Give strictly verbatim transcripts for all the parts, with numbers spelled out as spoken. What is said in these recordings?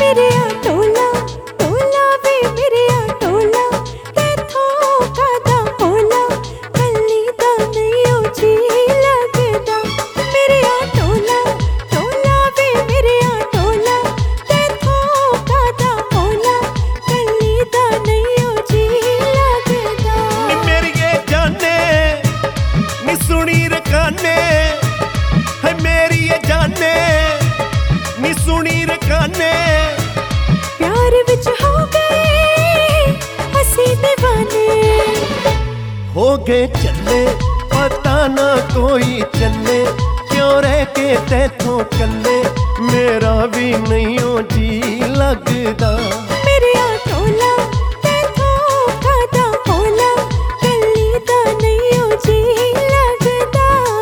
मेरे टोला टोला वे मेरे टोला तैथों कादा होला कल्ली दा नहीं ओ जी लगदा मेरे टोला टोला वे मेरे टोला तैथों कादा होला कल्ली दा नहीं ओ जी लगदा नी मेरी जाने नी सुनी रकाने है मेरी जाने नी सुनी रकाने प्यार विच हो गए असी दीवाने हो गए चले पता ना कोई चले क्यों रह के तैथों कल्ले मेरा भी नहीं ओ जी लगदा मेरे टोला तैथों कादा होला कल्ली दा नहीं ओ जी लगदा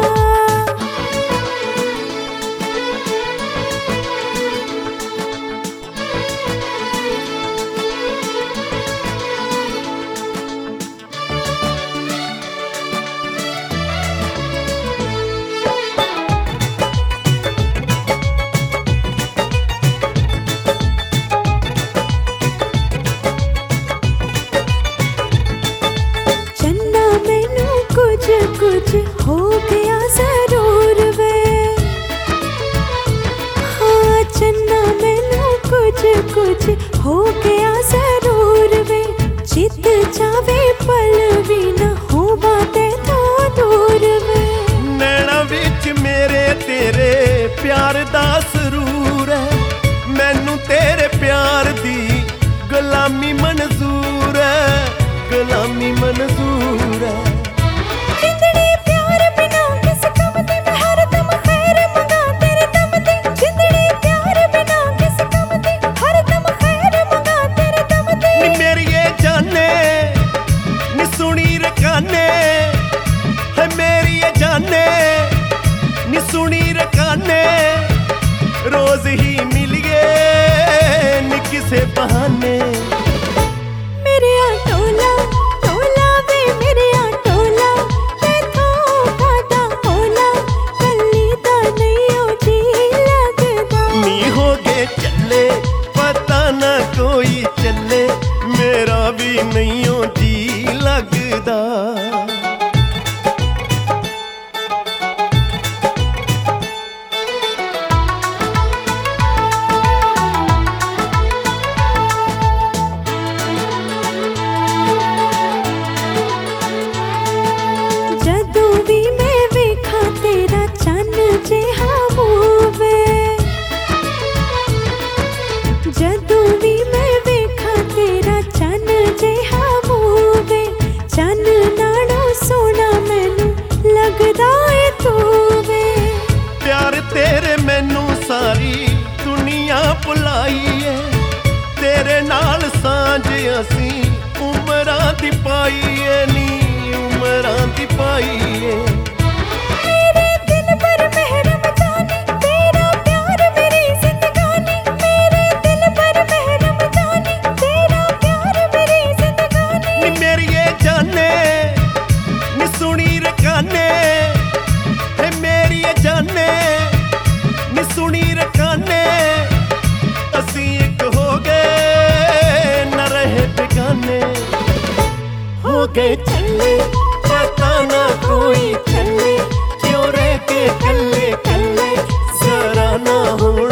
कुछ हो गया जरूर वे हाँ चन्ना मैनू कुछ कुछ हो गया जरूर वे चित जावे पल भी न हो बातें तो दूर वे नैना विच मेरे तेरे प्यार दा सरूर है मैनू तेरे प्यार दी गुलामी मंजूर है गुलामी मंजूर है है मेरी जाने नी सुनी रकाने रोज ही मिलिए नी किसे बहाने मेरे टोला टोला वे मेरे टोला तैथों कादा होला कल्ली दा नहीं ओ जी लगदा नी हो गए चले पता ना कोई चले मेरा भी नहीं ओ जी लगदा जदों भी मैं वेखा तेरा चन जिहा मूवे चन नालों सोना मैनू लगदा है तू वे प्यार तेरे मैनू सारी दुनिया भुलाई है तेरे नाल सांझ असी उमरां दी पाई है नी उमरां दी पाई है मेरे दिल पर महरम जानी तेरा प्यार मेरी जिंदगानी मेरे दिल पर महरम जानी तेरा प्यार मेरी जिंदगानी नी मेरी जाने नी सुनी रकाने है मेरी जाने नी सुनी रकाने असी एक हो गए न रहे बेगाने हो गए चले पता ना कोई चले क्यों रह के कल्ले कल्ले जरा ना हो